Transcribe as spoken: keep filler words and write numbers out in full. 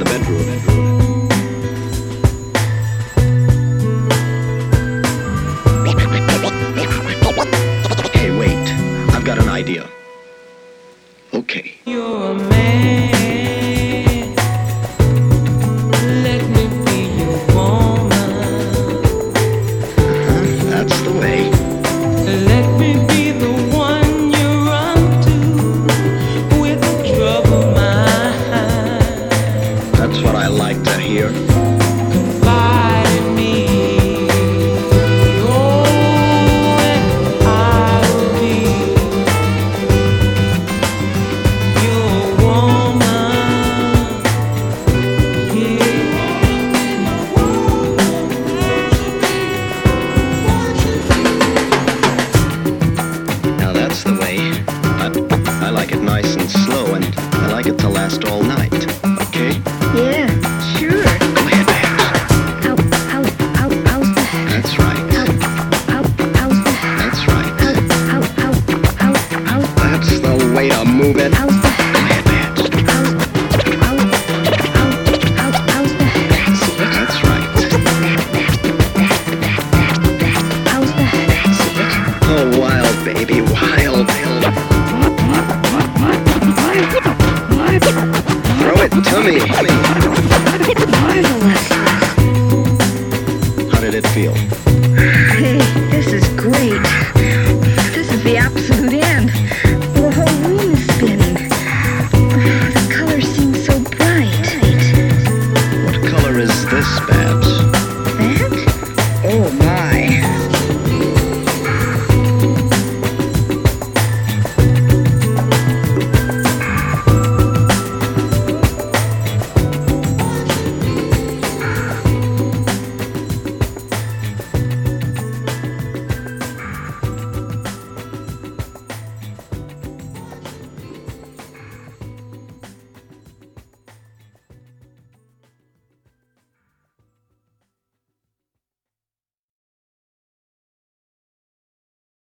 Hey, wait. I've got an idea. Okay. You're a man. Let me be your woman. Uh-huh. That's the way. Let me be the one you run to with a troubled mind. That's what I like to hear. Confide